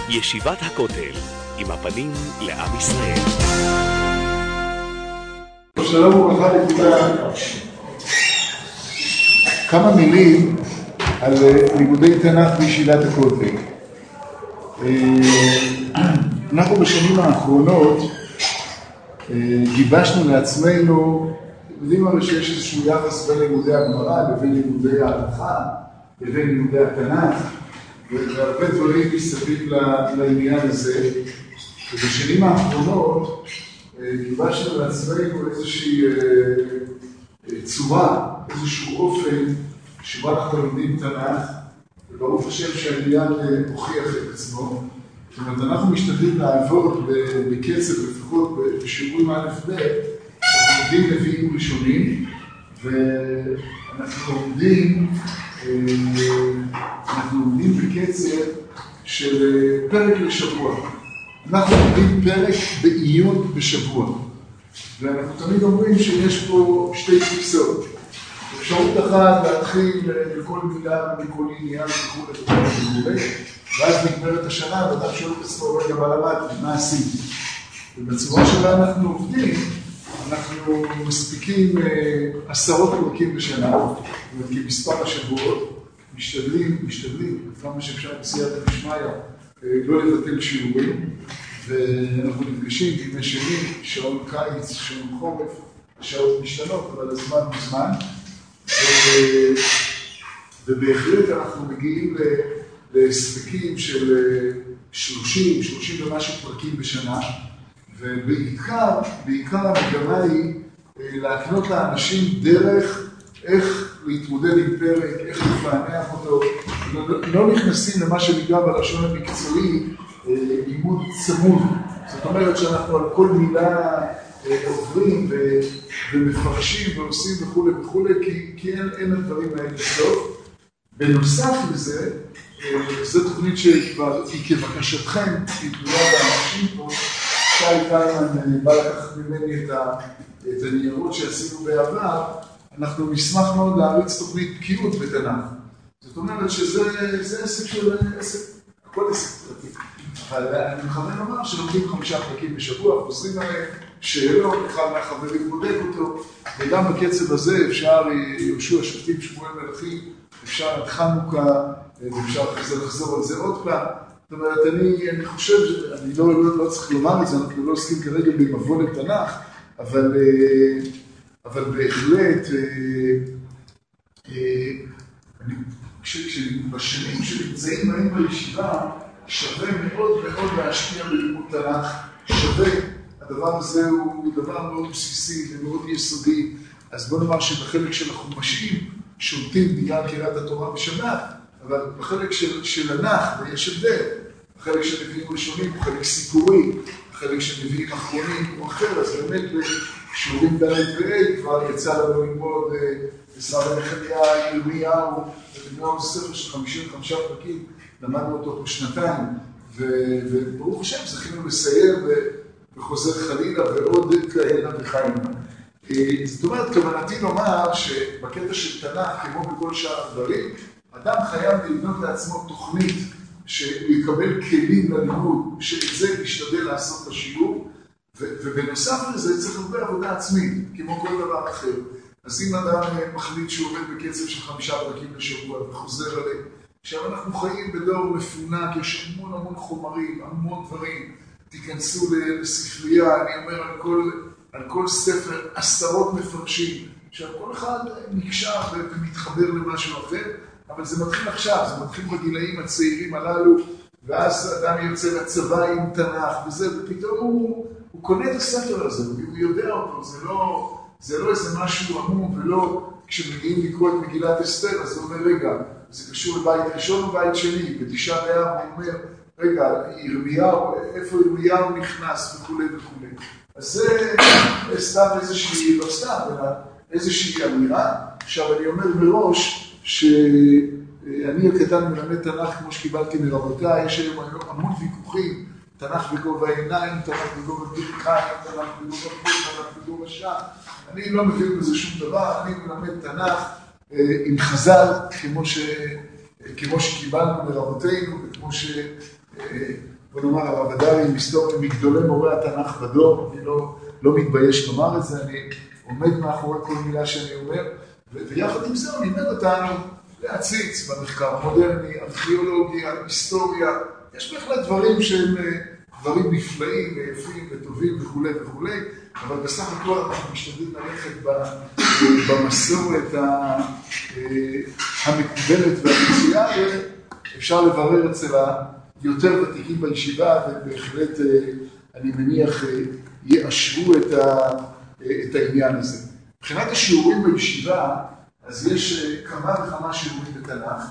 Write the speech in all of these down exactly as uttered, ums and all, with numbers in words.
ישיבת הכותל, עם הפנים לעם ישראל. שלום וברכה לכולם. כמה מילים על לימודי תנ"ך בישיבת הכותל. אנחנו בשנים האחרונות גיבשנו לעצמנו, יודעים הרי שיש איזשהו יחס בין לימודי הגמרא לבין לימודי ההלכה, לבין לימודי התנ"ך, והרבה דברים מסביב לעניין הזה. ובשנים האחרונות גיבשנו לעצמנו איזושהי צורה, איזשהו אופן שבו אנחנו לומדים תנ"ך, וברוך השם שהעניין הוכיח את עצמו. זאת אומרת, אנחנו משתדלים לעבוד בקצב, לפחות בשיעורים א' ב', אנחנו לומדים נביאים ראשונים, ואנחנו לומדים, אנחנו לומדים בקצב של פרק לשבוע. אנחנו לומדים פרק בעיון בשבוע. ואנחנו תמיד אומרים שיש פה שתי תפיסות. אפשרות אחת להתחיל לכל מילה מכל עניין וכו' וכו' וכו', ואז נגמרת השנה ואתה שואל את עצמו, רגע, מה למדתי, מה עשיתי? ובצורה שבה אנחנו עובדים, אנחנו מספיקים עשרות פרקים בשנה, כמספר השבועות, משתדלים, משתדלים, כמה שאפשר בסייעתא דשמיא, לא לבטל שיעורים, ואנחנו נפגשים בימי שני, שעון קיץ, שעון חורף, השעות משתנות, אבל הזמן הוא זמן. ובהחלט אנחנו מגיעים להספקים של שלושים, שלושים ומשהו פרקים בשנה, ובעיקר, בעיקר המגמה היא להקנות לאנשים דרך איך להתמודד עם פרק, איך לפענח אותו. לא נכנסים למה שנקרא בלשון המקצועי לימוד צמוד. זאת אומרת שאנחנו על כל מילה עוברים ומפרשים ועושים וכו' וכו', כי אין הדברים האלה טוב. בנוסף לזה, זו תוכנית שכבר היא כבקשתכם, היא תלויה באנשים פה, שי קיימן בא לקחת ממני את הניירות שעשינו בעבר, אנחנו נשמח מאוד להריץ תוכנית בקיאות בתנ"ך. זאת אומרת שזה עסק של עסק, הכל עסק פרטי. אבל אני מכוון לומר שלומדים חמישה פרקים בשבוע, חוזרים עליהם, שאלות, אחד מהחברים בודק אותו, וגם בקצב הזה אפשר יהושע שופטים שמואל מלכים, אפשר עד חנוכה, ואפשר לחזור על זה עוד פעם. זאת אומרת, אני, אני חושב, אני לא, לא, לא צריך לומר את זה, אנחנו לא עוסקים כרגע במבוא לתנ"ך, אבל, אבל בהחלט, אני חושב שבשנים שנמצאים בהם בישיבה, שווה מאוד מאוד להשקיע בלימוד תנ"ך, שווה. הדבר הזה הוא דבר מאוד בסיסי ומאוד יסודי. אז בוא נאמר שבחלק של החומשים שולטים בגלל קריאת התורה בשבת, אבל בחלק של, של הנח, ויש הבדל. החלק של נביאים ראשונים הוא חלק סיפורי, החלק של נביאים אחרונים הוא אחר, אז באמת בשיעורים ד' וה' כבר יצא לנו ללמוד עזרא ונחמיה, ירמיהו, ולמוד ספר של חמישים וחמישה פרקים, למדנו אותו פה שנתיים, וברוך השם זכינו לסיים וחוזר חלילה ועוד כהנה וכהנה. זאת אומרת, כוונתי לומר שבקטע של תנ"ך, כמו בכל שאר הדברים, אדם חייב לבנות לעצמו תוכנית שיקבל כלים ללימוד, שאת זה ישתדל לעשות בשיעור, ובנוסף לזה צריך הרבה עבודה עצמית, כמו כל דבר אחר. אז אם אדם מחליט שהוא עובד בקצב של חמישה פרקים בשבוע וחוזר עליהם, עכשיו אנחנו חיים בדור מפונק, יש המון המון חומרים, המון דברים, תיכנסו לספרייה, אני אומר על כל, על כל ספר עשרות מפרשים, עכשיו כל אחד נקשר ומתחבר למשהו אחר, אבל זה מתחיל עכשיו, זה מתחיל בגילאים הצעירים הללו, ואז אדם יוצא לצבא עם תנ"ך וזה, ופתאום הוא, הוא קונה את הספר הזה, הוא יודע אותו, זה לא, זה לא איזה משהו עמום, ולא כשמגיעים לקרוא את מגילת אסתר, אז הוא אומר, רגע, זה קשור לבית ראשון או בית שני, בתשעה באב הוא אומר, רגע, ירמיהו, איפה ירמיהו נכנס וכו' וכו'. אז זה סתם איזושהי, לא סתם, אלא איזושהי אמירה. עכשיו אני אומר מראש, שאני הקטן מלמד תנ"ך כמו שקיבלתי מרבותיי, יש היום המון ויכוחים, תנ"ך בגובה העיניים, תנ"ך בגובה ברכיים, תנ"ך בגובה פה, תנ"ך בגובה שם. אני לא מבין בזה שום דבר, אני מלמד תנ"ך עם חז"ל, כמו, ש... כמו שקיבלנו מרבותינו, וכמו ש... בוא נאמר, הרב הדרי מגדולי מורי התנ"ך בדור, אני לא, לא מתבייש לומר את זה, אני עומד מאחורי כל מילה שאני אומר, ויחד עם זה הוא לימד אותנו להציץ במחקר המודרני, ארכיאולוגיה, היסטוריה, יש בהחלט דברים שהם דברים נפלאים ויפים וטובים וכו' וכו', אבל בסך הכל אנחנו משתדלים ללכת במסורת המקובלת והמצויה, ואפשר לברר אצל היותר ותיקים בישיבה, ובהחלט אני מניח יאשרו את העניין הזה. מבחינת השיעורים בישיבה, אז יש כמה וכמה שיעורים בתנ"ך.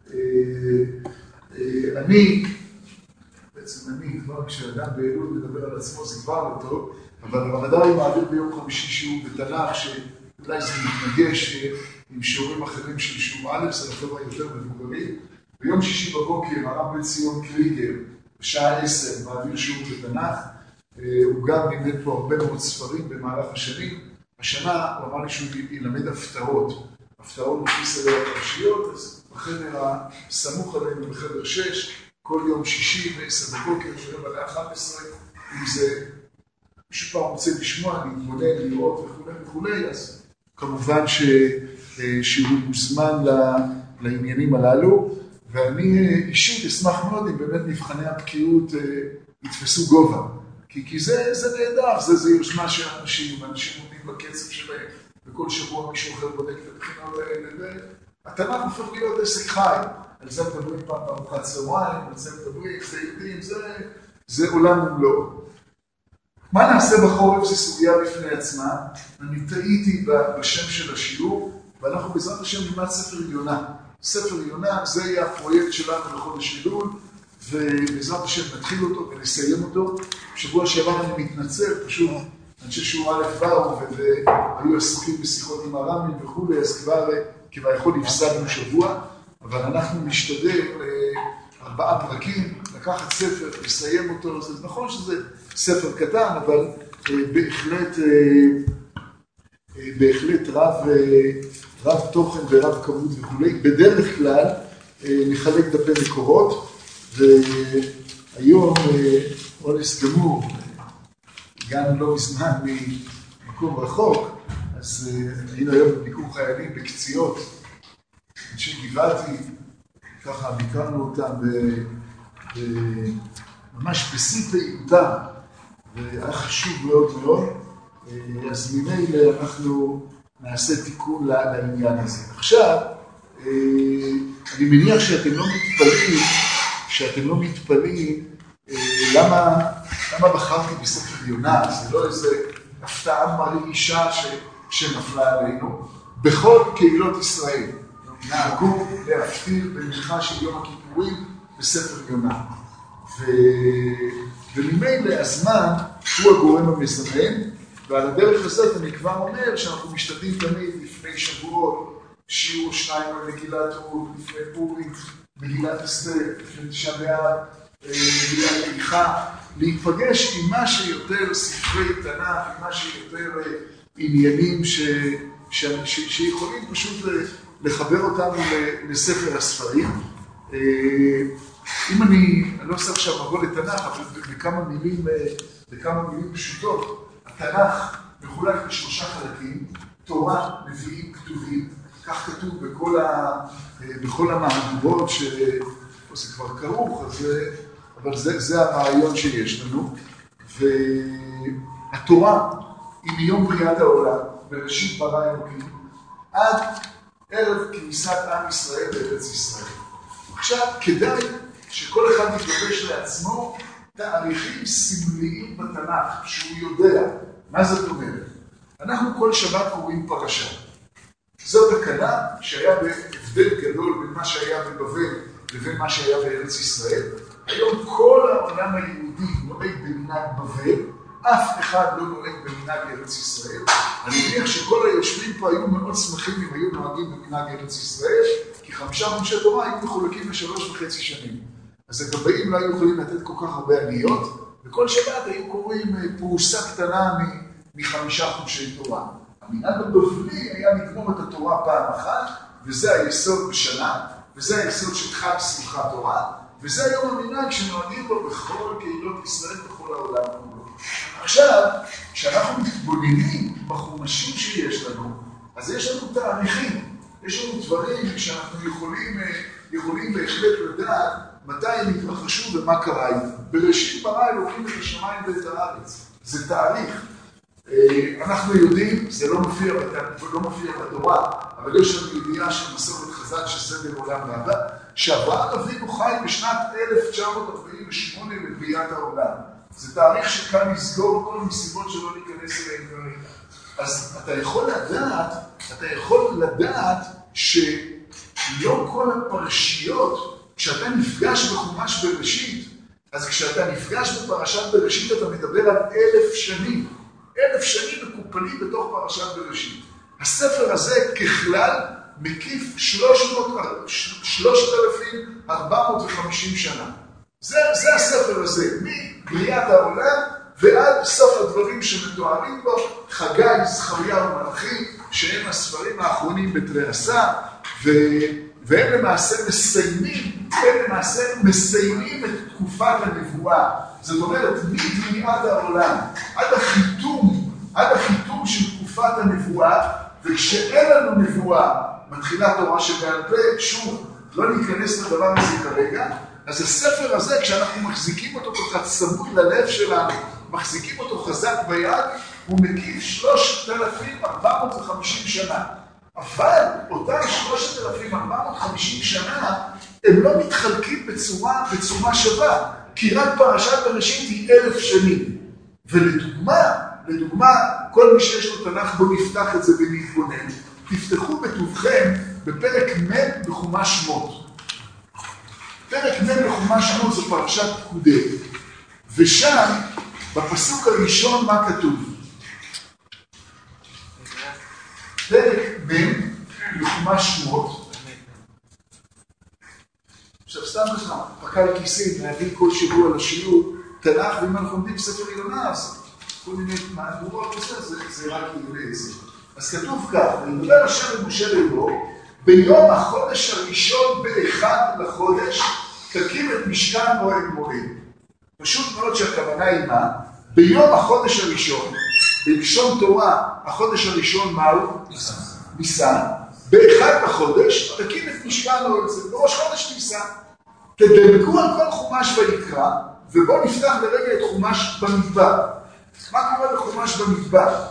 אני, בעצם אני, כבר כשאדם באלול מדבר על עצמו זה כבר לא טוב, אבל הרב הדרי מעביר ביום חמישי שיעור בתנ"ך, שאולי זה מתנגש עם שיעורים אחרים של שיעור א', זה לחבר'ה יותר מבוגרים. ביום שישי בבוקר הרב בן ציון קריגר, בשעה עשר, מעביר שיעור בתנ"ך. הוא גם לימד פה הרבה מאוד ספרים במהלך השנים. השנה הוא אמר לי שהוא ילמד הפתעות. הפתעות לפי סדר הפרשיות, אז בחדר הסמוך עלינו, בחדר שש, כל יום שישי ועשר בבוקר, שרב עלי אחת עשרה, אם זה מישהו פעם רוצה לשמוע, להתבונן, לראות וכו' וכו', אז כמובן ש, שהוא מוזמן לעניינים הללו, ואני אישית אשמח מאוד אם באמת מבחני הבקיאות יתפסו גובה. כי, כי זה, זה נהדר, זה, זה יושמה של אנשים, ואנשים עומדים בקצב שלהם, וכל שבוע מישהו אחר בודק את הבחינות האלה, והתנ"ך הופך להיות עסק חי. על זה מדברים פעם בארוחת צהריים, על זה מדברים, זה יודעים, זה, זה עולם ומלואו. מה נעשה בחורף זה סוגיה בפני עצמה. אני טעיתי בשם של השיעור, ואנחנו בעזרת השם נלמד ספר יונה. ספר יונה, זה יהיה הפרויקט שלנו לחודש אלול, ובעזרת השם נתחיל אותו ונסיים אותו. בשבוע שעבר אני מתנצל, פשוט אנשי שיעור א' באו והיו עסוקים בשיחות עם הרמים וכו', אז כבר כביכול הפסדנו שבוע, אבל אנחנו נשתדל ארבעה פרקים, לקחת ספר, לסיים אותו. זה נכון שזה ספר קטן, אבל בהחלט, בהחלט רב, רב תוכן ורב כמות וכו'. בדרך כלל נחלק דפי מקורות, והיום אונס גמור, הגענו לא מזמן ממקום רחוק, אז היינו היום בביקור חיילים בקציעות, אנשי גבעתי, ככה ביקרנו אותם ממש בשיא פעילותם, והיה חשוב מאוד מאוד, אז ממילא אנחנו נעשה תיקון לעניין הזה. עכשיו, אני מניח שאתם לא מתפלאים, שאתם לא מתפלאים למה, למה בחרתי בספר יונה, זה לא איזה הפתעה מרעישה ש, שנפלה עלינו. בכל קהילות ישראל נהגו להפטיר במנחה של יום הכיפורים בספר יונה. ו... וממילא הזמן הוא הגורם המזמן, ועל הדרך הזאת אני כבר אומר שאנחנו משתדלים תמיד לפני שבועות, שיעור שניים על מגילת רות, לפני פורים, מגילת אסתר, לפני תשעה באב, מגילת איכה, להיפגש עם מה שיותר ספרי תנ"ך, עם מה שיותר עניינים ש... ש... ש... שיכולים פשוט לחבר אותנו לספר הספרים. אם אני, אני לא עושה עכשיו מבוא לתנ"ך, אבל בכמה מילים, בכמה מילים פשוטות, התנ"ך מחולק בשלושה חלקים, תורה, נביאים, כתובים, כך כתוב בכל, ה, בכל המהדורות, שזה כבר כרוך, אז, אבל זה, זה הרעיון שיש לנו. והתורה היא מיום בריאת העולם, בראשית ברא אלוקים, עד ערב כניסת עם ישראל לארץ ישראל. עכשיו, כדאי שכל אחד יתגבש לעצמו תאריכים סמליים בתנ"ך, שהוא יודע. מה זאת אומרת? אנחנו כל שבת קוראים פרשה. זאת תקנה שהיה בהבדל גדול בין מה שהיה בבבל לבין מה שהיה בארץ ישראל. היום כל העולם היהודי נוהג במנהג בבל, אף אחד לא נוהג במנהג ארץ ישראל. אני מניח שכל היושבים פה היו מאוד שמחים אם היו נוהגים במנהג ארץ ישראל, כי חמישה חומשי תורה היו מחולקים לשלוש וחצי שנים. אז הגבאים לא היו יכולים לתת כל כך הרבה עליות, וכל שבת היו קוראים פרוסה קטנה מחמישה חומשי תורה. המנהג הבבלי היה לגמור את התורה פעם אחת, וזה היסוד בשנה, וזה היסוד של חג שמחת תורה, וזה היום המנהג שנוהגים בו בכל קהילות ישראל בכל העולם כולו. עכשיו, כשאנחנו מתבוננים בחומשים שיש לנו, אז יש לנו תאריכים, יש לנו דברים שאנחנו יכולים, יכולים בהחלט לדעת מתי הם התרחשו ומה קרה איתם. בראשית ברא אלוקים את השמיים ואת הארץ. זה תאריך. אנחנו יודעים, זה לא מופיע, לא מופיע בתורה, אבל יש לנו ידיעה של מסורת חז"ל שסדר עולם והבא, שאברהם אבינו חי בשנת אלף תשע מאות ארבעים ושמונה לבריאת העולם. זה תאריך שקל לסגור כל מסיבות שלא ניכנס אליהם כרגע. אז אתה יכול לדעת, אתה יכול לדעת שלא כל הפרשיות, כשאתה נפגש בחומש בראשית, אז כשאתה נפגש בפרשת בראשית אתה מדבר על אלף שנים. אלף שנים מקופלים בתוך פרשת בראשית. הספר הזה ככלל מקיף שלושת אלפים ארבע מאות וחמישים שנה. זה, זה הספר הזה, מבריאת העולם ועד סוף הדברים שמתוארים בו, חגי, זכריה ומלאכי, שהם הספרים האחרונים בתרי עשה, ו... והם למעשה מסיימים, הם למעשה מסיימים את תקופת הנבואה. זאת אומרת, מבריאת העולם עד החיתום, עד החיתום של תקופת הנבואה, וכשאין לנו נבואה, מתחילה תורה שבעל פה, שוב, לא ניכנס לדבר הזה כרגע, אז הספר הזה, כשאנחנו מחזיקים אותו ככה צמוד ללב שלנו, מחזיקים אותו חזק ביד, הוא מקיף שלושת אלפים ארבע מאות וחמישים שנה. אבל אותם שלושת אלפים ארבע מאות וחמישים שנה, הם לא מתחלקים בצורה, בצורה שווה, כי רק פרשת בראשית היא אלף שנים. ולדוגמה, לדוגמה, כל מי שיש לו תנ"ך בו נפתח את זה ונתבונן, תפתחו בטובכם בפרק מ' בחומש שמות. פרק מ' בחומש שמות זו פרשת פקודי, ושם, בפסוק הראשון, מה כתוב? פרק מ' בחומש שמות. עכשיו סתם לך, פקע לכיסים, להביא כל שבוע לשיעור תנ"ך, ואם אנחנו עומדים בספר יונה, אז כל מיני מהדורות וזה, זה, זה רק יונה זה. אז כתוב כך, וידבר השם אל משה לאמור, ביום החודש הראשון באחד לחודש, תקים את משכן אוהל מועד. פשוט מאוד שהכוונה היא מה? ביום החודש הראשון, בלשון תורה, החודש הראשון מהו? ניסן. באחד בחודש, תקים את משכן אוהל, זה בראש חודש ניסן. תדלגו על כל חומש ויקרא, ובואו נפתח לרגע את חומש במדבר. מה קורה בחומש במדבר?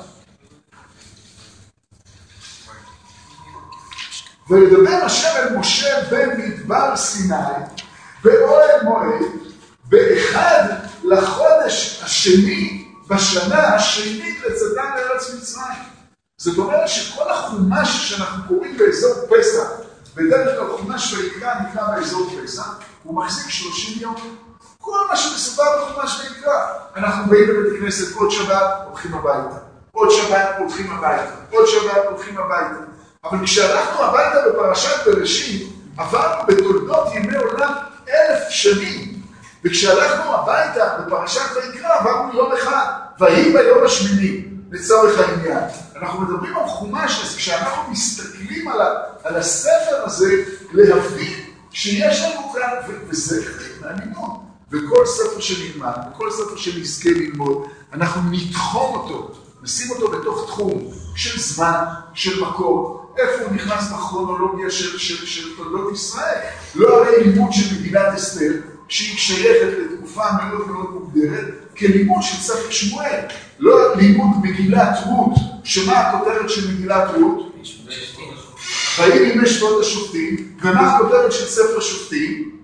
וידבר השם אל משה במדבר סיני, באוהל מועד, באחד לחודש השני, בשנה השנית לצאתם לארץ מצרים. זאת אומרת שכל החומש שאנחנו קוראים באזור פסח, בדרך כלל חומש ויקרא נקרא באזור פסח, הוא מחזיק שלושים יום. כל מה שמסופר בחומש ויקרא, אנחנו באים לבית הכנסת, עוד שבת הולכים הביתה, עוד שבת הולכים הביתה, עוד שבת הולכים הביתה. אבל כשהלכנו הביתה בפרשת בראשית, עברנו בתולדות ימי עולם אלף שנים. וכשהלכנו הביתה בפרשת ויקרא, עברנו יום אחד, ויהי ביום השמיני, לצורך העניין. אנחנו מדברים על חומש, אז כשאנחנו מסתכלים על, ה, על הספר הזה, להבין שיש לנו כאן, וזה מעניינות. וכל ספר שנלמד, וכל ספר שנזכה ללמוד, אנחנו נתחום אותו, נשים אותו בתוך תחום של זמן, של מקום, איפה הוא נכנס בכרונולוגיה של, של, של תולדות ישראל. לא הרי לימוד של מגילת אסתר, שהיא שייכת לתקופה מאוד מאוד מוגדרת, כלימוד של ספר שמואל. לא לימוד מגילת רות, שמה הכותרת של מגילת רות? ויהי בימי שפוט השופטים, ומה הכותרת של ספר שופטים?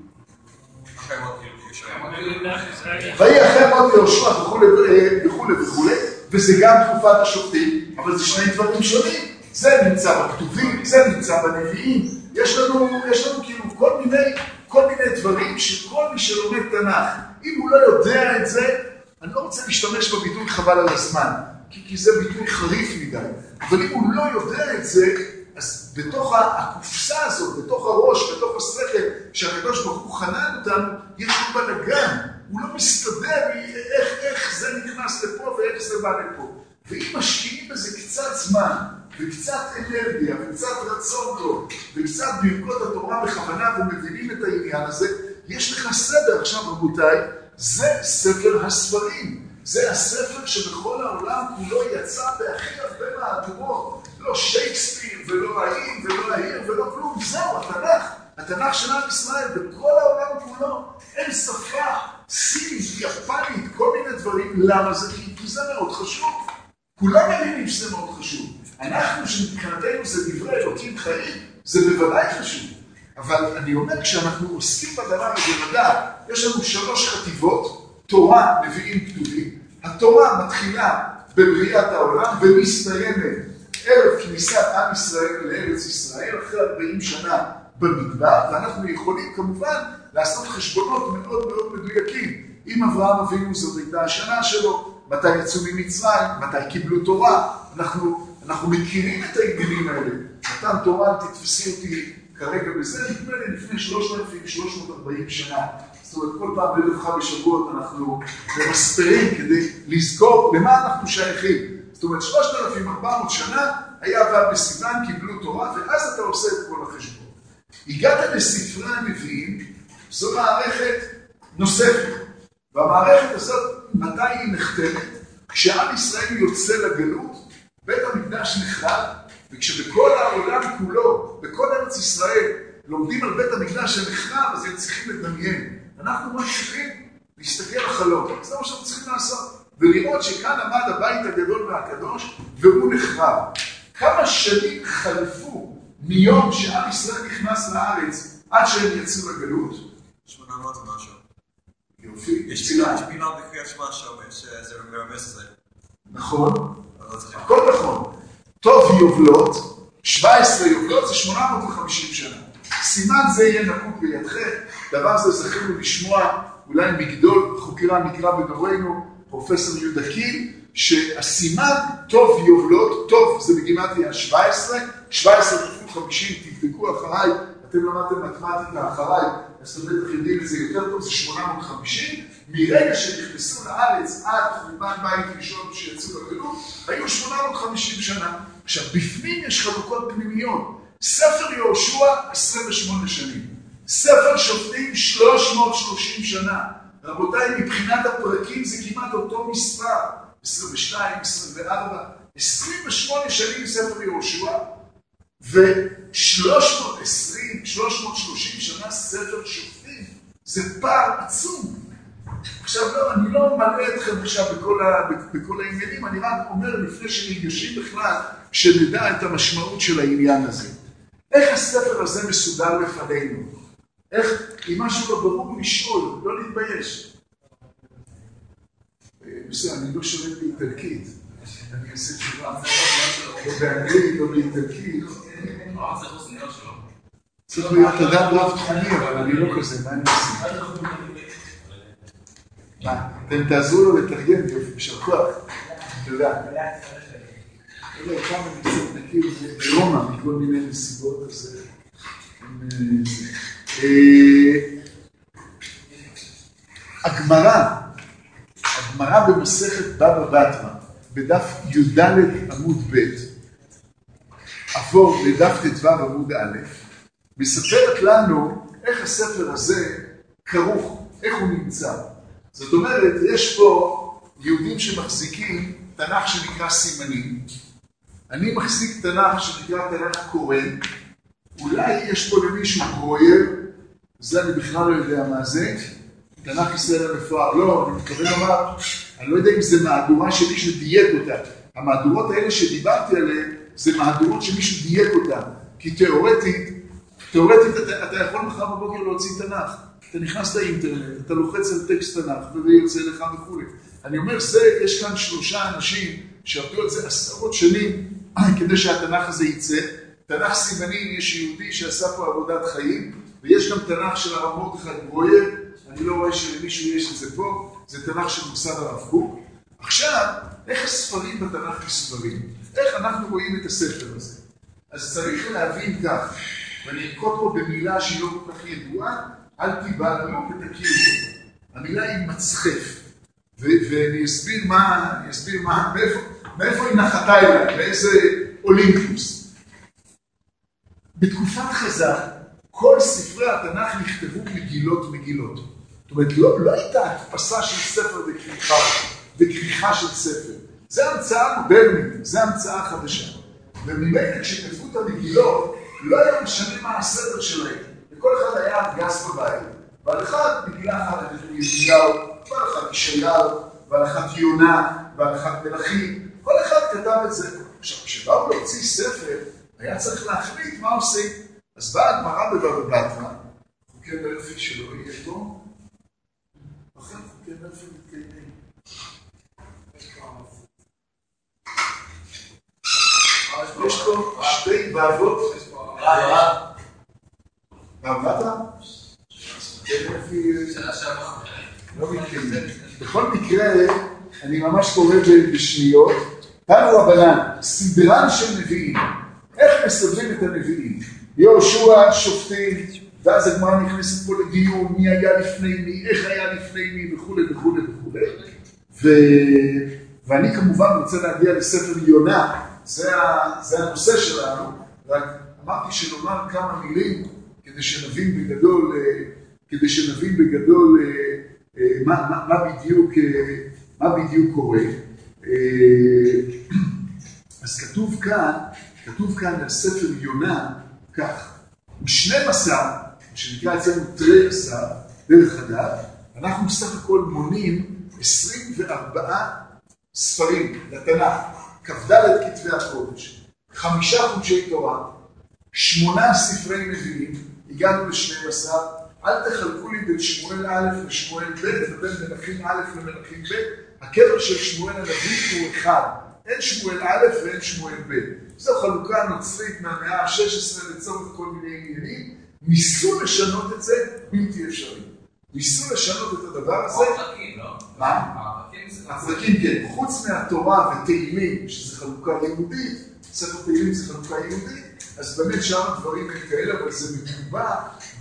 ויהי אחרי מות יהושע וכולי וכולי, וזה גם תקופת השופטים, אבל זה שני דברים שונים. זה נמצא בכתובים, זה נמצא בנביאים. יש לנו, יש לנו כאילו כל מיני, כל מיני דברים שכל מי שלומד תנ"ך, אם הוא לא יודע את זה, אני לא רוצה להשתמש בביטוי חבל על הזמן, כי, כי זה ביטוי חריף מדי. אבל אם הוא לא יודע את זה, אז בתוך הקופסה הזאת, בתוך הראש, בתוך השכל, שהקדוש ברוך הוא חנן אותנו, יש לו בלגן. הוא לא מסתדר איך, איך זה נכנס לפה ואיך זה בא לפה. ואם משקיעים בזה קצת זמן, וקצת אנרגיה, וקצת רצון טוב, וקצת ברכות התורה בכוונה, ומבינים את העניין הזה, יש לך סדר. עכשיו רבותיי, זה ספר הספרים. זה הספר שבכל העולם כולו יצא בהכי הרבה מהדורות. לא שייקספיר, ולא האם, ולא העיר, ולא כלום. זהו, התנ"ך. התנ"ך של עם ישראל, בכל העולם כולו, אין שפה, סינית, יפנית, כל מיני דברים. למה זה? כי זה מאוד חשוב. כולם מבינים שזה מאוד חשוב. אנחנו, שמבחינתנו זה דברי אלוקים חיים, זה בוודאי חשוב. אבל אני אומר, כשאנחנו עוסקים בדבר הזה לדעת, יש לנו שלוש חטיבות, תורה, נביאים, כתובים. התורה מתחילה בבריאת העולם ומסתיימת ערב כניסת עם ישראל לארץ ישראל, אחרי ארבעים שנה במדבר, ואנחנו יכולים כמובן לעשות חשבונות מאוד מאוד מדויקים. עם אברהם אבינו זאת הייתה השנה שלו, מתי יצאו ממצרים, מתי קיבלו תורה. אנחנו, אנחנו מכירים את העניינים האלה. מתן תורה, תתפסי אותי כרגע בזה, נדמה לי לפני שלושת אלפים שלוש מאות וארבעים שנה. זאת אומרת, כל פעם בערב חג בשבועות אנחנו מספרים כדי לזכור למה אנחנו שייכים. זאת אומרת, שלושת אלפים ארבע מאות שנה היה ו' בסיוון, קיבלו תורה, ואז אתה עושה את כל החשבון. הגעת לספרי הנביאים, זו מערכת נוספת. והמערכת הזאת, מתי היא נחתמת? כשעם ישראל יוצא לגלות, בית המקדש נחרב, וכשבכל העולם כולו, בכל ארץ ישראל, לומדים על בית המקדש שנחרב, אז הם צריכים לדמיין. אנחנו ממשיכים להסתכל לחלום. זה מה שאנחנו צריכים לעשות. ולראות שכאן עמד הבית הגדול והקדוש, והוא נחרב. כמה שנים חלפו מיום שעם ישראל נכנס לארץ, עד שהם יצאו לגלות? שמונה מאות ומשהו. יופי. יש פינה בקריאת שמע שאומר שזה מרמז את זה. נכון. הכל נכון. טוב יובלות, שבע עשרה יובלות, זה שמונה מאות וחמישים שנה. סימן זה יהיה נקוד בידכם. דבר זה זכינו לשמוע, אולי מגדול חוקרי המקרא בדורנו, פרופסור יהודה קיל, שהסימן טוב יובלות, טוב זה בגימטריה שבע עשרה, שבע עשרה כפול חמישים, תבדקו אחריי, אתם למדתם מתמטיקה אחריי, אז אתם בטח יודעים את זה יותר טוב, זה שמונה מאות וחמישים, מרגע שנכנסו לארץ עד חורבן בית ראשון שיצאו לגלות, היו שמונה מאות וחמישים שנה. עכשיו, בפנים יש חלוקות פנימיות. ספר יהושע עשרים ושמונה שנים, ספר שופטים שלוש מאות ושלושים שנה. רבותיי, מבחינת הפרקים זה כמעט אותו מספר, עשרים ושתיים, עשרים וארבע, עשרים ושמונה שנים ספר יהושע, ו-שלוש מאות ועשרים, שלוש מאות ושלושים שנה ספר שופטים. זה פער עצום. עכשיו לא, אני לא מלא אתכם עכשיו בכל, ה, בכל העניינים, אני רק אומר לפני שניגשים בכלל, שנדע את המשמעות של העניין הזה. איך הספר הזה מסודר לפנינו? איך, אם משהו לא ברור, לשאול, לא להתבייש. בסדר, אני לא שואל באיטלקית. אני אעשה תשובה. לא באנגלית, לא באיטלקית. צריך להיות אדם רב תחומי, אבל אני לא כזה, מה אני עושה? מה? אתם תעזרו לו לתרגם, יופי, בשביל כוח. תודה. לא, כמה מצאת נכיר ברומא, מכל מיני נסיבות, אז זה... הגמרא, הגמרא במסכת בבא בתרא, בדף י"ד עמוד ב', עבור לדף ט"ו עמוד א', מספרת לנו איך הספר הזה כרוך, איך הוא נמצא. זאת אומרת, יש פה יהודים שמחזיקים תנ"ך שנקרא סימנים, אני מחזיק תנ"ך שנקרא תנ"ך קורן, אולי יש פה למישהו גרויר, זה אני בכלל לא יודע מה זה, תנ"ך ישראל המפואר, לא, אני מתכוון לומר, אני לא יודע אם זה מהדורה שמישהו דייק אותה. המהדורות האלה שדיברתי עליהן, זה מהדורות שמישהו דייק אותה, כי תיאורטית, תיאורטית אתה, אתה יכול מחר בבוקר להוציא תנ"ך, אתה נכנס לאינטרנט, אתה לוחץ על טקסט תנ"ך, וזה יוצא לך וכו'. אני אומר, זה, יש כאן שלושה אנשים שעבדו על זה עשרות שנים, כדי שהתנ"ך הזה יצא. תנ"ך סימנים, יש יהודי שעשה פה עבודת חיים, ויש גם תנ"ך של הרב מרדכי ברויר, אני לא רואה שלמישהו יש את זה פה, זה תנ"ך של מוסד הרב קוק. עכשיו, איך הספרים בתנ"ך מסודרים? איך אנחנו רואים את הספר הזה? אז צריך להבין כך, ואני אנקוט פה במילה שהיא לא כל כך ידועה, אל תיבהלו ותכירו אותה. המילה היא מצחף, ו- ואני אסביר מה, אני אסביר מה, מאיפה, מאיפה היא נחתה אליי, מאיזה, אולימפיוס. בתקופת חז"ל, כל ספרי התנ"ך נכתבו מגילות מגילות. זאת אומרת, לא, לא הייתה הדפסה של ספר וכריכה, וכריכה של ספר. זה המצאה מודרנית, זה המצאה חדשה. וממילא כשכתבו את המגילות, לא היה משנה מה הסדר שלהם. וכל אחד היה גס בבית. ועל אחד מגילה אחת כתבו ירמיהו, ועל אחד ישעיהו, ועל אחד יונה, ועל אחד מלכים. כל אחד כתב את זה. עכשיו, כשבאו להוציא ספר, היה צריך להחליט מה עושים. אז באה הגמרא בבבא בתרא, חוקי מרפי שלא יהיה פה, לכן חוקי מרפי מתקיימים. יש פה שתי בבות, בבא בתרא? חוקי מרפי לא מתקיימים. בכל מקרה, אני ממש קורא בשניות, תנו רבנן, סדרן של נביאים. איך מסדרים את הנביאים? יהושע, שופטים, ואז הגמרא נכנסת פה לדיון, מי היה לפני מי, איך היה לפני מי, וכו' וכו' וכו'. ו... ואני כמובן רוצה להגיע לספר יונה, זה, ה... זה הנושא שלנו, רק אמרתי שנאמר כמה מילים, כדי שנבין בגדול, כדי שנבין בגדול מה, מה, מה, בדיוק, מה בדיוק קורה. אז כתוב כאן, כתוב כאן על ספר יונה, כך, ושנים עשר, שנקרא אצלנו תרי עשר, דרך אגב, אנחנו בסך הכל מונים עשרים וארבעה ספרים לתנ"ך, כ"ד כתבי הקודש, חמישה חודשי תורה, שמונה ספרי נביאים, הגענו ל-שנים עשר, אל תחלקו לי בין שמואל א' לשמואל ב' ובין מלכים א' למלכים ב', הקבר של שמואל הנביא הוא אחד, אין שמואל א' ואין שמואל ב'. זו חלוקה נוצרית מהמאה ה-שש עשרה לצורך כל מיני עניינים. ניסו לשנות את זה בלתי אפשרי. ניסו לשנות את הדבר הזה. הפרקים, לא? מה? הפרקים, כן. חוץ מהתורה ותהילים, שזה חלוקה יהודית, ספר תהילים זה חלוקה יהודית, אז באמת שם הדברים הם כאלה, אבל זה מקובע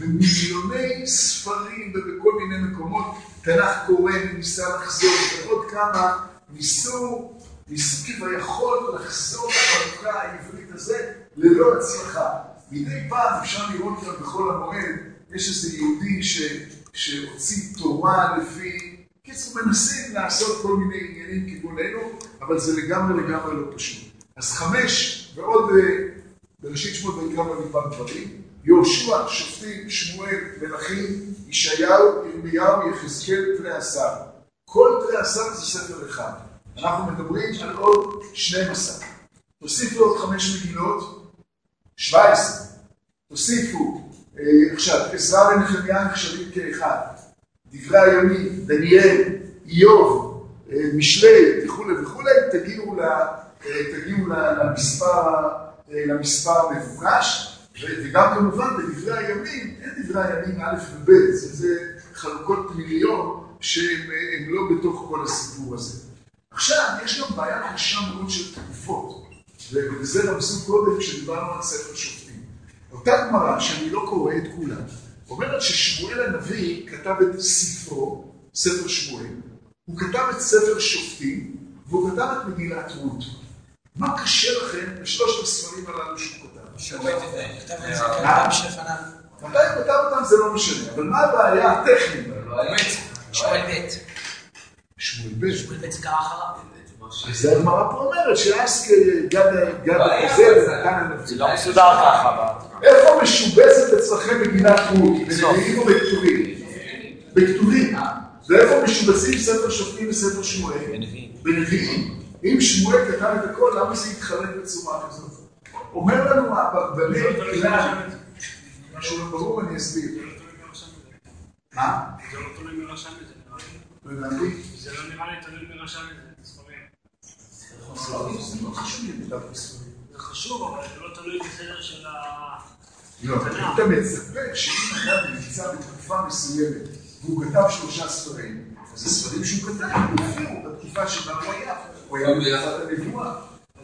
במיליוני ספרים ובכל מיני מקומות. תנ"ך קורן ניסה לחזור, ועוד כמה ניסו, ניסו כביכול לחזור לחלוקה העברית הזה ללא הצלחה. מדי פעם אפשר לראות כאן בכל המועד, יש איזה יהודי ש... שהוציא תורה לפי, קיצור מנסים לעשות כל מיני עניינים כגוננו, אבל זה לגמרי לגמרי לא פשוט. אז חמש ועוד בראשית שמות ויקרא במדבר דברים, יהושע, שופטים, שמואל, מלכים, ישעיהו, ירמיהו, יחזקאל, תרי עשר. כל תרי עשר זה ספר אחד. אנחנו מדברים על עוד שנים עשר. תוסיפו עוד חמש מגילות, שבע עשרה. תוסיפו, אה, עכשיו, עזרא ונחמיה נחשבים כאחד. דברי הימים, דניאל, איוב, אה, משלי וכו' וכו', תגיעו, ל, אה, תגיעו ל, למספר, אה, למספר המבוקש. וגם כמובן בדברי הימים, אין דברי הימים א' וב', זה, זה חלוקות פנימיות שהן לא בתוך כל הסיפור הזה. עכשיו, יש גם בעיה קשה מאוד של תקופות, ובזה רמזו קודם כשדיברנו על ספר שופטים. אותה גמרא, שאני לא קורא את כולה, אומרת ששמואל הנביא כתב את ספרו, ספר שמואל, הוא כתב את ספר שופטים, והוא כתב את מגילת רות. מה קשה לכם בשלושת הספרים הללו שהוא כתב? שמואל כתב את זה כתב שלפניו. מתי הוא כתב אותם זה לא משנה, אבל מה הבעיה הטכנית? שמואל ב'. שמואל ב'. שמואל ב' זה קרא אחריו. זה הגמרא פה אומרת שאסק גד הכוזר, זה לא מסודר ככה. איפה משובצת אצלכם מגילת רות? בנביאים או בכתובים? בכתובים. ואיפה משובצים ספר שופטים וספר שמואל? בנביאים. בנביאים. אם שמואל כתב את הכל, למה זה יתחלק בצורה כזאת? אומר לנו הבני כלל, משהו לא ברור, אני אסביר. מה? זה לא תלוי מרשם את זה, נראה לי. לא הבנתי? זה לא נראה לי תלוי מרשם את זה, ספרים. זה לא חשוב לי לדעת בספרים. זה חשוב, אבל זה לא תלוי בסדר של ה... לא, אתה מצפה שאם אדם נמצא בתקופה מסוימת והוא כתב שלושה ספרים, אז הספרים שהוא כתב הופיעו בתקופה שבה הוא היה. הוא היה בתקופת הנבואה.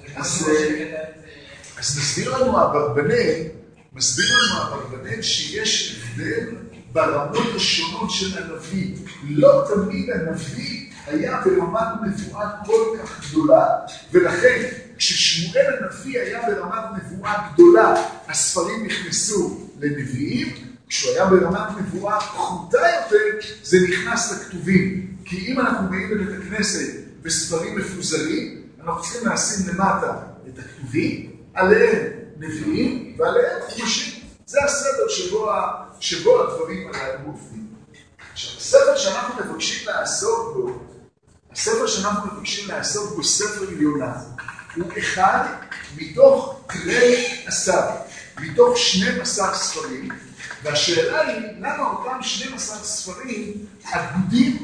אז מסביר לנו אברבנאל, מסביר לנו אברבנאל שיש הבדל ברמות השונות של הנביא. לא תמיד הנביא היה ברמת נבואה כל כך גדולה, ולכן כששמואל הנביא היה ברמת נבואה גדולה, הספרים נכנסו לנביאים, כשהוא היה ברמת נבואה פחותה יותר, זה נכנס לכתובים. כי אם אנחנו באים לבית הכנסת בספרים מפוזרים, אנחנו צריכים לשים למטה את הכתובים, עליהם נביאים ועליהם חומשים. זה הסדר שבו, שבו הדברים עליהם מופיעים. עכשיו, הספר שאנחנו מבקשים לעסוק בו, הספר שאנחנו מבקשים לעסוק בו, ספר יונה, הוא אחד מתוך תרי עשר, מתוך שנים עשר ספרים, והשאלה היא, למה אותם שנים עשר ספרים אגודים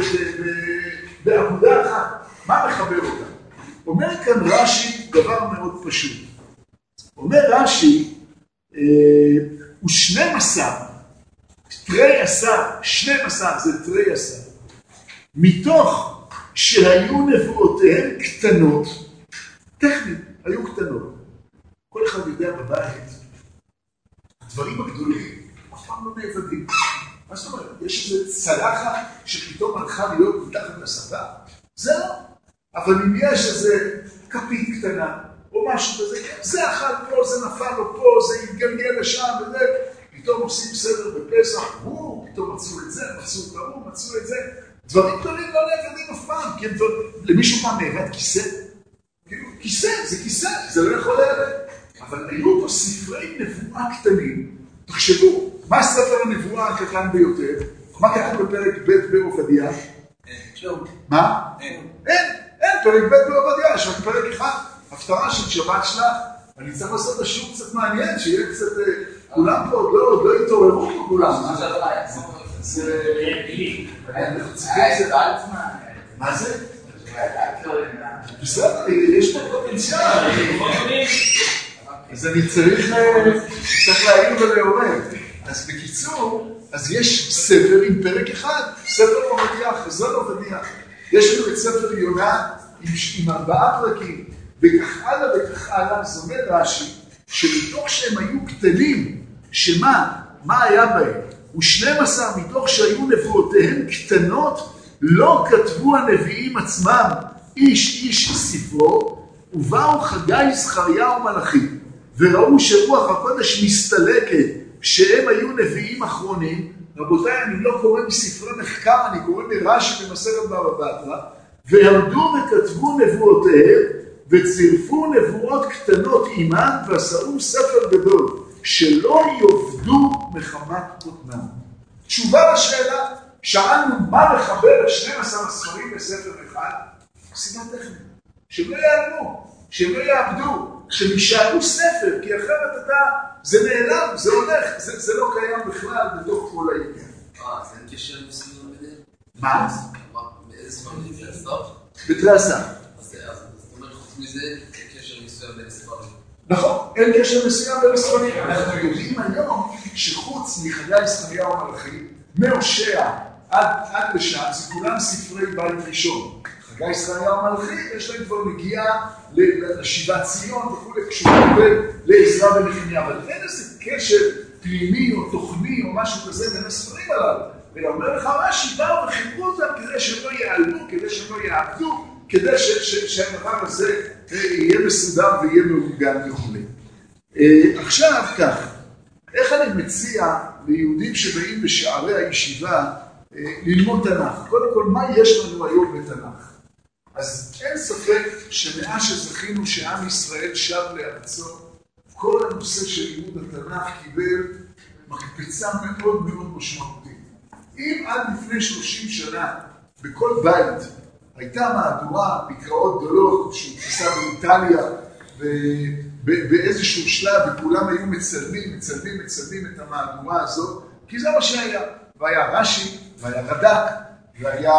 בעבודה אחת? מה מחבר אותם? אומר כאן רש"י דבר מאוד פשוט. אומר רש"י, אה, הוא שנים עשר, תרי עשר, שנים עשר זה תרי עשר, מתוך שהיו נבואותיהם קטנות, טכנית, היו קטנות. כל אחד יודע בבית, הדברים הגדולים אף פעם לא נאבדים. מה זאת אומרת? יש איזו צלחת שפתאום הלכה להיות מתחת לשפה? זה לא. אבל אם יש איזה כפית קטנה, או משהו כזה, זה אכל פה, זה נפל לו פה, זה התגלגל לשם, וזה, פתאום עושים סדר בפסח, הוא, פתאום מצאו את זה, מצאו את ההוא, מצאו את זה. דברים גדולים לא נאבדים אף פעם, כי דבר... למישהו פעם נאבד כיסא? כאילו, כיסא, זה כיסא, זה לא יכול להיאבד. אבל היו פה ספרי נבואה קטנים. תחשבו, מה ספר הנבואה הקטן ביותר? מה כתוב בפרק ב' בעובדיה? כלום. מה? אין. אין, אין, פרק ב' בעובדיה, יש רק פרק אחד. הפטרה של שבת שלה, אני צריך לעשות לשיעור קצת מעניין, שיהיה קצת... כולם פה עוד לא התעוררו פה כולם. מה זה הדבר? זה... מה זה? בסדר, יש פה פוטנציאל. אז אני צריך להעיר ולעורר. אז בקיצור, אז יש ספר עם פרק אחד, ספר עובדיה, חזון עובדיה. יש לנו את ספר יונה עם ארבעה פרקים, וכך הלאה וכך הלאה, זה אומר רש"י, שמתוך שהם היו קטנים, שמה, מה היה בהם? ושנים עשר מתוך שהיו נבואותיהם קטנות, לא כתבו הנביאים עצמם איש איש ספרו, ובאו חגי זכריה ומלאכי, וראו שרוח הקודש מסתלקת, שהם היו נביאים אחרונים. רבותיי, אני לא קורא מספרי מחקר, אני קורא מרש"י במסכת בבא בתרא, ועמדו וכתבו נבואותיהם, וצירפו נבואות קטנות עימן, ועשו ספר גדול, שלא יאבדו מחמת קוטנם. תשובה לשאלה, שאלנו מה מחבר את שנים עשר הספרים בספר אחד? סיבה טכנית, שהם לא יעלמו, שהם לא יעבדו, שהם יישארו ספר, כי אחרת אתה, זה נעלם, זה הולך, זה, זה לא קיים בכלל בתוך כל העניין. אה, אז אין קשר מסוים ביניהם? מה? באיזה ספרים זה הסוף? בתרי עשר. אז זאת אומרת, חוץ מזה, אין קשר מסוים בין הספרים. נכון, אין קשר מסוים בין הספרים. אנחנו יודעים היום שחוץ מחגי זכריה ומלאכי, מהושע עד לשם, זה כולם ספרי בית ראשון. חגי זכריה ומלאכי, יש להם כבר נגיעה לשיבת ציון וכו', קשורים לעזרא ונחמיה, אבל אין איזה קשר פנימי או תוכני או משהו כזה בין הספרים הללו. אלא אומר לך רש"י, באו וחיברו אותם כדי שהם לא ייעלמו, כדי שהם לא יעבדו, כדי שהדבר הזה יהיה מסודר ויהיה מאורגן וכו'. עכשיו כך, איך אני מציע ליהודים שבאים בשערי הישיבה ללמוד תנ"ך? קודם כל, מה יש לנו היום בתנ"ך? אז אין ספק שמאז שזכינו שעם ישראל שב לארצו, כל הנושא של לימוד התנ"ך קיבל מקפצה מאוד מאוד משמעותית. אם עד לפני שלושים שנה בכל בית הייתה מהדורה, מקראות גדולות שהודפסה באיטליה ובאיזשהו שלב, וכולם היו מצלמים, מצלמים, מצלמים את המהדורה הזאת, כי זה מה שהיה. והיה רש"י, והיה רד"ק, והיה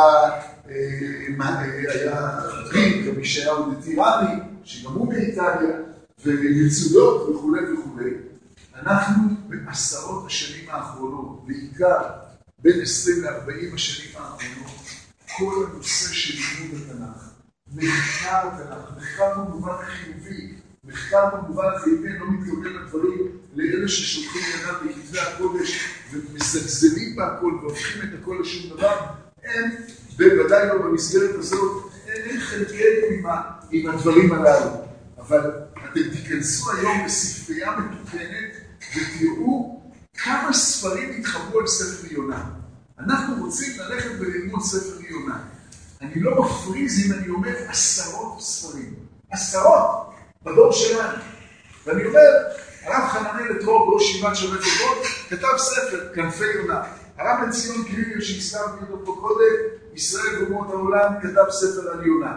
רבי, רבי ישעיהו דטירני, שגם הוא מאיטליה, ומצודות וכו' וכו'. אנחנו בעשרות השנים האחרונות, בעיקר בין עשרים לארבעים השנים האחרונות, כל הנושא של לימוד התנ"ך, מחקר התנ"ך, מחקר במובן חיובי, מחקר במובן חיובי, לא מתכוון לדברים לאלה ששולחים ידם בכתבי הקודש ומזלזלים בהכל והופכים את הכל לשום דבר, הם, בוודאי לא במסגרת הזאת, אין חלקנו עם, עם הדברים הללו. אבל אתם תיכנסו היום בספרייה מתוקנת ותראו כמה ספרים התחברו על ספר יונה. אנחנו רוצים ללכת וללמוד ספר יונה. אני לא מפריז אם אני אומר עשרות ספרים. עשרות בדור שלנו. ואני אומר, הרב חננאל אתרוג, ראש ישיבת שומר חומות, כתב ספר, כנפי יונה. הרב בן ציון קליגר שהזכרתי אותו פה קודם, ישראל ואומות העולם, כתב ספר על יונה.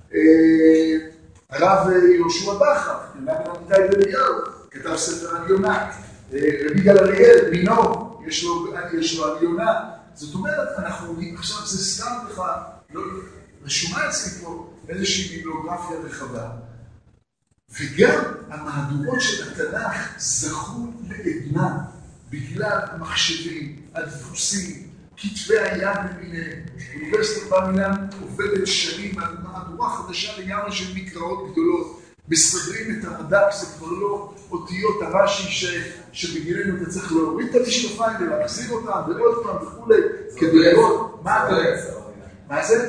הרב יהושע בכר, הרב עמיתי אליהו, כתב ספר על יונה. רבי יגאל אריאל, מינו, יש לו, יש לו על יונה. זאת אומרת, אנחנו עכשיו זה סתם לך, לא, רשומה אצלי פה איזושהי ביבליוגרפיה רחבה. וגם המהדורות של התנ"ך זכו לעדנה בגלל המחשבים, הדפוסים, כתבי היד למיניהם. אוניברסיטת בר אילן עובדת שנים על מהדורה חדשה לגמרי של מקראות גדולות. מסתדרים את המדק, זה כבר לא אותיות הרש"י ש... שבגילנו אתה צריך להוריד את המשקפיים ולהחזיר אותם ועוד פעם וכולי כדי לראות מה אתה... מה זה?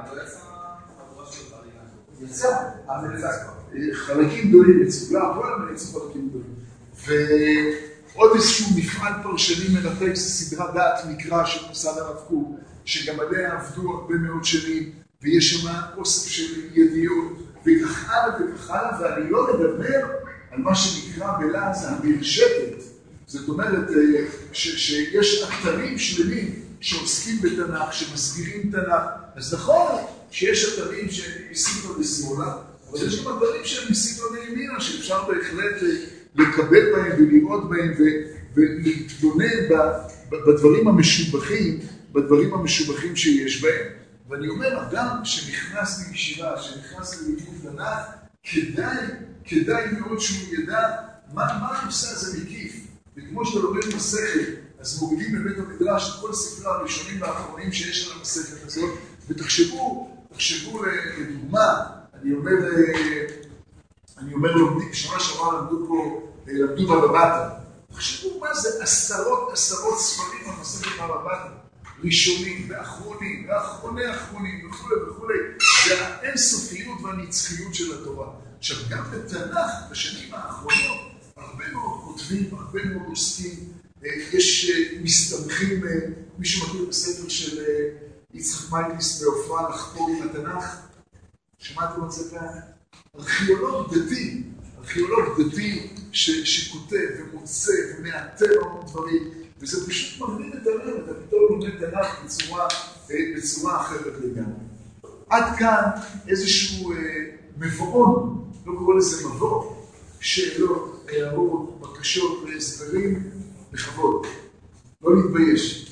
יצא, חלקים גדולים יצאו, לא, אבל יצאו חלקים גדולים. ועוד איזשהו מפעל פרשני מרתק, זה סדרת דעת מקרא של מוסד הרב קוק, שגם עליה עבדו הרבה מאוד שנים, ויש שם אוסף של ידיעות, וכך הלאה וכך הלאה, ואני לא מדבר על מה שנקרא בלעז המרשתת. זאת אומרת שיש אתרים שלמים שעוסקים בתנ"ך, שמסבירים תנ"ך. אז נכון שיש אתרים שהם מספר ושמאלה, אבל יש גם אתרים שהם מספר וימינה, שאפשר בהחלט לקבל בהם ולראות בהם ולהתבונן בדברים המשובחים, בדברים המשובחים שיש בהם. ואני אומר, אדם שנכנס לישיבה, שנכנס ללימוד תנ"ך, כדאי, כדאי מאוד שהוא ידע מה, מה הנושא הזה מקיף. וכמו שאתה לומד מסכת, אז מורידים בבית המדרש את כל הספרי הראשונים והאחרונים שיש על המסכת הזאת, ותחשבו, תחשבו לדוגמה, אני אומר, אני אומר לומדים, שנה שעברה למדו פה, למדו בבא בתרא. תחשבו מה זה עשרות, עשרות ספרים על מסכת בבא בתרא. ראשונים ואחרונים, ואחרוני אחרונים וכו' וכו'. זה האינסופיות והנצחיות של התורה. עכשיו, גם בתנ"ך, בשנים האחרונות, הרבה מאוד כותבים, הרבה מאוד עוסקים, יש מסתמכים, מי שמכיר בספר של יצחק מייקליס בעופרה לחקור עם התנ"ך, שמעתם על זה כאן? ארכיאולוג דתי, ארכיאולוג דתי שכותב ומוצא ומאתר המון דברים, וזה פשוט מרדים את הלב, אתה פתאום לומד תנ"ך בצורה, בצורה אחרת לגמרי. עד כאן איזשהו מבואון, לא קורא לזה מבוא, שאלות, הערות, בקשות והסברים, לכבוד. לא להתבייש.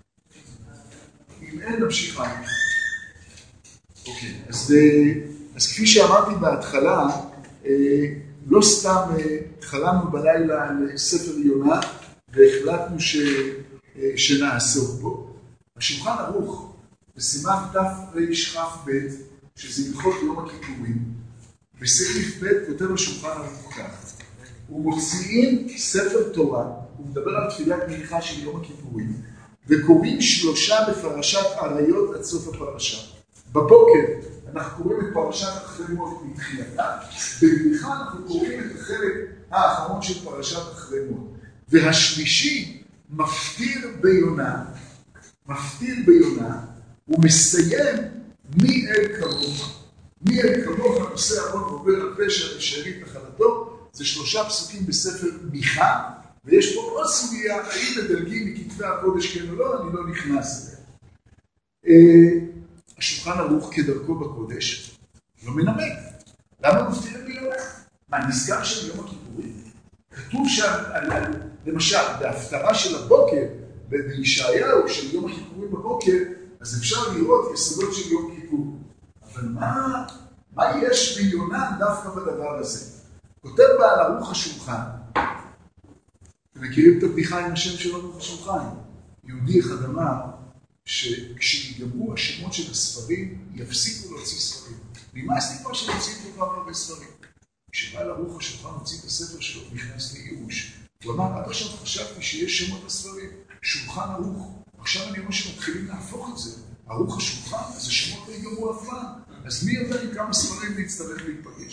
אם אין, נמשיך הלאה. אוקיי, אז, אז כפי שאמרתי בהתחלה, לא סתם חלמנו בלילה על ספר יונה, והחלטנו ש, שנעסוק בו. השולחן ערוך, בסימן תרכ"ב, שזה הלכות יום הכיפורים, בסעיף ב' כותב השולחן ערוך כך. ומוציאים ספר תורה, הוא מדבר על תפילת מנחה של יום הכיפורים, וקוראים שלושה בפרשת עריות עד סוף הפרשה. בבוקר אנחנו קוראים את פרשת אחרי מות מתחילתה, במנחה אנחנו קוראים את החלק האחרון של פרשת אחרי מות. והשלישי מפטיר ביונה, מפטיר ביונה, הוא מסיים מי אל כמוך. מי אל כמוך הנושא ארון עובר על פשע ושארית נחלתו, זה שלושה פסוקים בספר מיכה, ויש פה עוד סוגיה, האם מדלגים מכתבי הקודש כן או לא, אני לא נכנס אליה. השולחן ערוך כדרכו בקודש, לא מנמק. למה מפטירים ביונה? מה, נסגר של יום הכיפורים? כתוב שם, למשל, בהפטרה של הבוקר, בישעיהו של יום הכיפורים בבוקר, אז אפשר לראות יסודות של יום כיפור. אבל מה, מה יש ביונה דווקא בדבר הזה? כותב בעל ערוך השולחן. אתם מכירים את הבדיחה עם השם של ערוך השולחן? יהודי אחד אמר שכשיגמרו השמות של הספרים, יפסיקו להוציא ספרים. נמאס לי כבר שנוציא כל כך הרבה ספרים. כשבעל ערוך השולחן הוציא את הספר שלו, נכנס לייאוש. הוא אמר, עד עכשיו חשבתי שיש שמות הספרים, שולחן ערוך. עכשיו אני אומר שמתחילים להפוך את זה. ערוך השולחן, אז השמות לא יגמרו אף פעם. אז מי יודע עם כמה ספרים להצטרך להיפגש?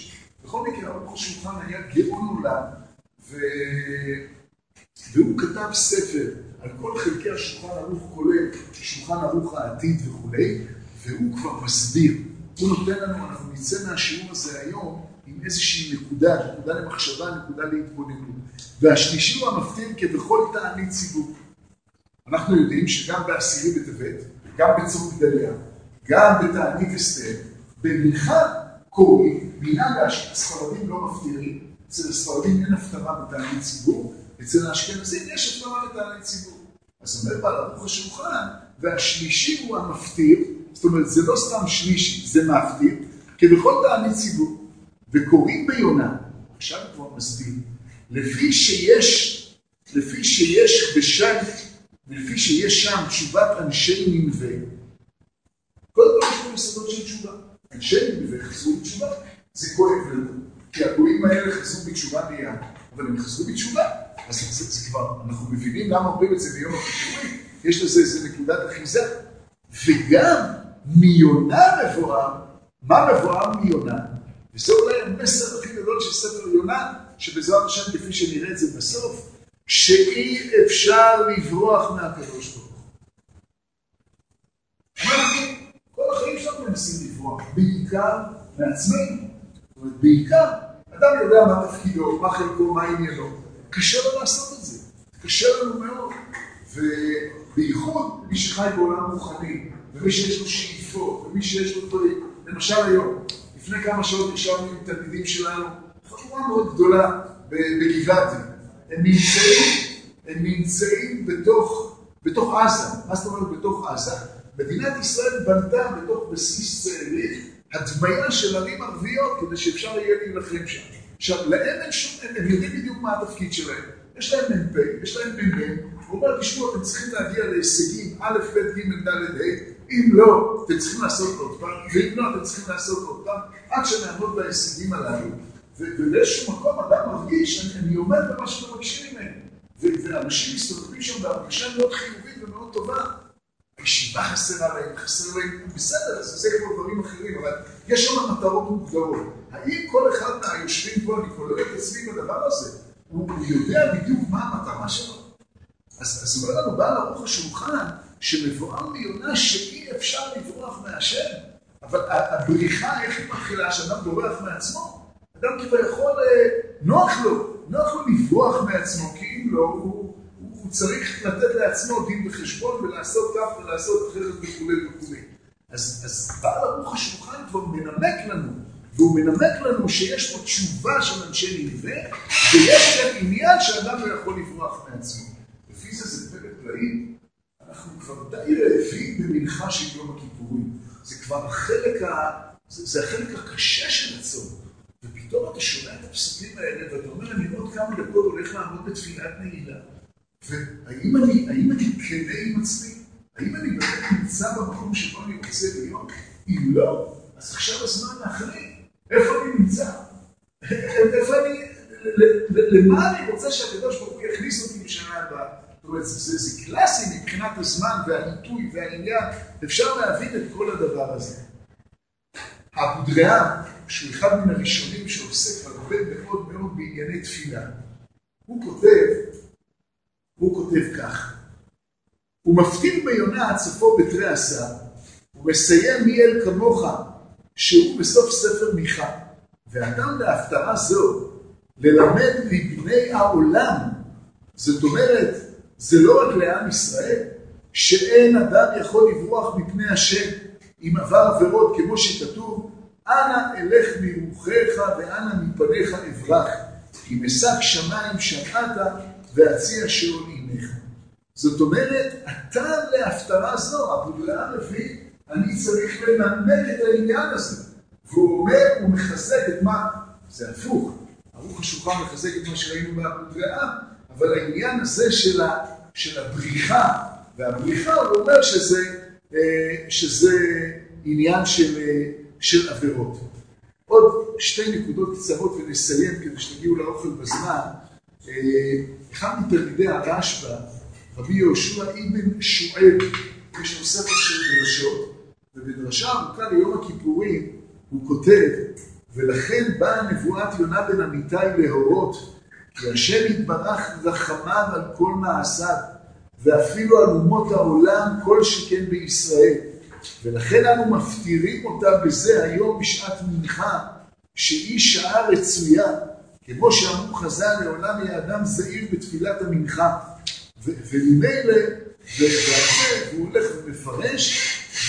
בכל מקרה, ערוך השולחן היה גאון עולם, ו... והוא כתב ספר על כל חלקי השולחן ערוך, כולל שולחן ערוך העתיד וכו', והוא כבר מסביר. הוא נותן לנו, אנחנו נצא מהשיעור הזה היום עם איזושהי נקודה, נקודה למחשבה, נקודה להתבוננות. והשלישי הוא המפטיר כבכל תענית ציבור. אנחנו יודעים שגם בעשירי בטבת, גם בצום גדליה, גם בתענית אסתר, במנחה קוראים, מנהג הספרדים לא מפטירים, אצל הספרדים אין הפטרה בתענית ציבור, אצל האשכנזים יש הפטרה בתענית ציבור. אז אומר בעל ערוך השולחן, והשלישי הוא המפטיר, זאת אומרת, זה לא סתם שלישי, זה מפטיר, כבכל תענית ציבור. וקוראים ביונה, עכשיו הוא כבר מסביר, לפי שיש, לפי שיש בשם, ולפי שיש שם תשובת אנשי נינווה, קודם כל יש פה יסודות של תשובה. אנשי נינווה חזרו בתשובה, זה כואב לנו, כי הגויים האלה חזרו בתשובה מיד, אבל הם חזרו בתשובה, אז זה, זה כבר, אנחנו מבינים למה אומרים את זה ביום הכיפורים, יש לזה איזה נקודת אחיזה, וגם מיונה מבואר, מה מבואר מיונה? וזה אולי המסר הכי גדול של ספר יונה, שבעזרת השם כפי שנראה את זה בסוף, שאי אפשר לברוח מהקדוש ברוך הוא. אנחנו, כל החיים שלנו מנסים לברוח, בעיקר מעצמנו. זאת אומרת, בעיקר, אדם יודע מה תפקידו, מה חלקו, מה עניינו. קשה לו לעשות את זה. קשה לנו מאוד. ובייחוד מי שחי בעולם רוחני, ומי שיש לו שאיפות, ומי שיש לו דברים, למשל היום, לפני כמה שעות ישבנו עם תלמידים שלנו, חבורה מאוד גדולה בגבעתי. הם נמצאים, הם נמצאים בתוך, בתוך עזה. מה זאת אומרת בתוך עזה? מדינת ישראל בנתה בתוך בסיס צאלים הדמיה של ערים ערביות כדי שאפשר יהיה להילחם שם. עכשיו, להם אין שום, הם יודעים בדיוק מה התפקיד שלהם. יש להם מ"פ, יש להם מ"מ, הוא אומר, תשמעו, אתם צריכים להגיע להישגים א', ב', ג', ד', ה', אם לא, אתם צריכים לעשות עוד פעם, ואם לא, אתם צריכים לעשות עוד פעם, עד שנעמוד בהישגים הללו. ובאיזשהו מקום אדם מרגיש, אני עומד במה שמבקשים ממנו. ואנשים מסתובבים שם בהרגשה מאוד חיובית ומאוד טובה. הישיבה חסרה להם, חסר להם, בסדר, זה כבר דברים אחרים, אבל יש שם מטרות מוגדרות. האם כל אחד מהיושבים פה, אני כולל את עצמי בדבר הזה, הוא יודע בדיוק מה המטרה שלו? אז אומר לנו בעל ערוך השולחן, שמבואר מיונה שאי אפשר לברוח מהשם, אבל הבריחה, איך היא מתחילה, שאדם בורח מעצמו? אדם כביכול נוח לו, נוח לו לברוח מעצמו, כי אם לא, הוא, הוא צריך לתת לעצמו דין בחשבון ולעשות כך ולעשות אחרת וכו' וכו'. אז, אז בעל ערוך השולחן כבר מנמק לנו, והוא מנמק לנו שיש פה תשובה של אנשי נינווה, ויש כאן עניין שאדם לא יכול לברוח מעצמו. לפי זה זה פלא פלאים, אנחנו כבר די רעבים במנחה של יום הכיפורים. זה כבר החלק, ה... זה, זה החלק הקשה של הצום. ופתאום אתה שומע את הפסוקים האלה, ואתה אומר, אני עוד כמה דקות הולך לעמוד בתפילת נעילה. והאם אני, האם אני כנה עם עצמי? האם אני באמת נמצא במקום שבו אני רוצה להיות? אם לא, אז עכשיו הזמן להחליט. איפה אני נמצא? איפה אני... למה אני רוצה שהקדוש ברוך הוא יכניס אותי בשנה הבאה? זאת אומרת, זה, זה קלאסי מבחינת הזמן והעיתוי והעניין. אפשר להבין את כל הדבר הזה. הבודריאן, שהוא אחד מן הראשונים שעוסק הרבה מאוד מאוד בענייני תפילה, הוא כותב, הוא כותב כך, הוא מפתיל ביונה הצפו בתרי עשר, הוא מסיים מי אל כמוך, שהוא בסוף ספר מיכה, ואדם להפטרה זו, ללמד לבני העולם, זאת אומרת, זה לא רק לעם ישראל, שאין אדם יכול לברוח מפני השם, אם עבר עבירות כמו שכתוב, אנא אלך מרוחך ואנא מפניך אברח, כי משק שמיים שמעת והציע שאול עיניך. זאת אומרת, הטעם להפטרה זו, הבודריאן מביא, אני צריך לנמק את העניין הזה. והוא אומר, הוא מחזק את מה? זה הפוך. ערוך השולחן מחזק את מה שראינו מהבודריאן, אבל העניין הזה של, ה, של הבריחה, והבריחה הוא אומר שזה, שזה עניין של, של עבירות. עוד שתי נקודות קצרות ונסיים כדי שתגיעו לאוכל בזמן. אחד מתלמידי הרשב"א, רבי יהושע אבן שועל, יש לו ספר של דרשות, ובדרשה ארוכה ליום הכיפורים הוא כותב, ולכן באה נבואת יונה בן אמיתי להורות, כי השם יתברך רחמיו על כל מעשיו, ואפילו על אומות העולם כל שכן בישראל. ולכן אנו מפתירים אותה בזה היום בשעת מנחה, שהיא שעה רצויה, כמו שאמרו חז"ל, לעולם יהיה אדם זהיר בתפילת המנחה. וממילא, ועל והוא הולך ומפרש,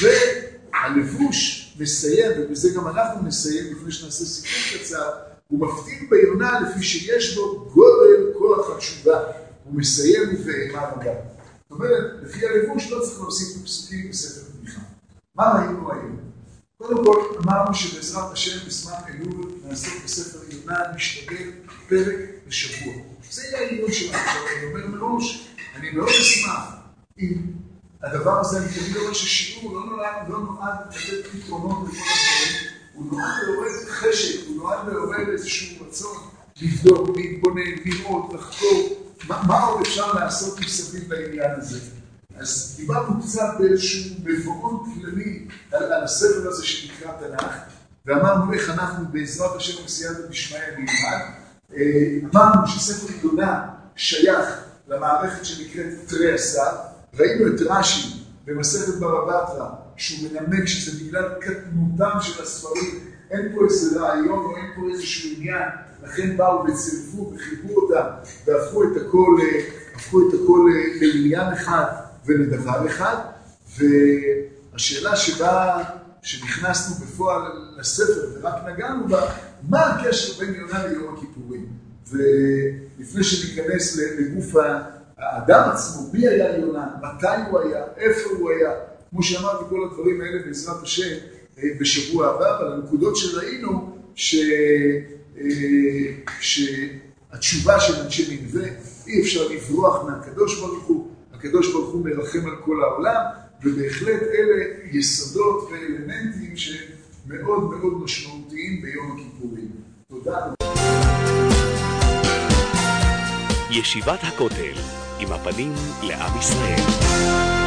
והלבוש מסיים, ובזה גם אנחנו נסיים לפני שנעשה סיכום קצר, הוא מפתיר ביונה לפי שיש בו גודל כוח התשובה. הוא מסיים ובאימה רבה. זאת אומרת, לפי הלבוש לא צריך להוסיף פסוקים בספר תמיכה. מה ראינו היום? קודם כל, אמרנו שבעזרת השם בזמן אלול נעסוק בספר יונה, נשתגל פרק בשבוע. זה יהיה העניין שלנו. אני אומר מראש, אני מאוד אשמח אם הדבר הזה, אני תמיד אומר ששיעור לא נועד, לא נועד לתת פתרונות לכל הדברים, הוא נועד לעורר חשק, הוא נועד לעורר איזשהו רצון לבדוק, להתבונן, לראות, לחקור, מה, מה עוד אפשר לעשות מסביב לעניין הזה. אז דיברנו קצת באיזשהו מבואון כללי על, על הספר הזה שנקרא תנ"ך, ואמרנו איך אנחנו בעזרת השם בסייעתא דשמיא נלמד. אמרנו שספר יונה שייך למערכת שנקראת תרי עשר, ראינו את רש"י במסכת בבא בתרא, שהוא מנמק שזה בגלל קטנותם של הספרים, אין פה איזה רעיון או אין פה איזשהו עניין, לכן באו וצירפו וחיברו אותם והפכו את הכל, הפכו את הכל לעניין אחד ולדבר אחד. והשאלה שבה, שנכנסנו בפועל לספר ורק נגענו בה, מה הקשר בין יונה ליום הכיפורים? ולפני שניכנס לגוף האדם עצמו, מי היה יונה, מתי הוא היה, איפה הוא היה, כמו שאמרתי, כל הדברים האלה בעזרת השם בשבוע הבא, אבל הנקודות שראינו ש... שהתשובה של אנשי נינווה, אי אפשר לברוח מהקדוש ברוך הוא, הקדוש ברוך הוא מרחם על כל העולם, ובהחלט אלה יסודות ואלמנטים שמאוד מאוד משמעותיים ביום הכיפורים. תודה. ישיבת הכותל, עם הפנים לעם ישראל.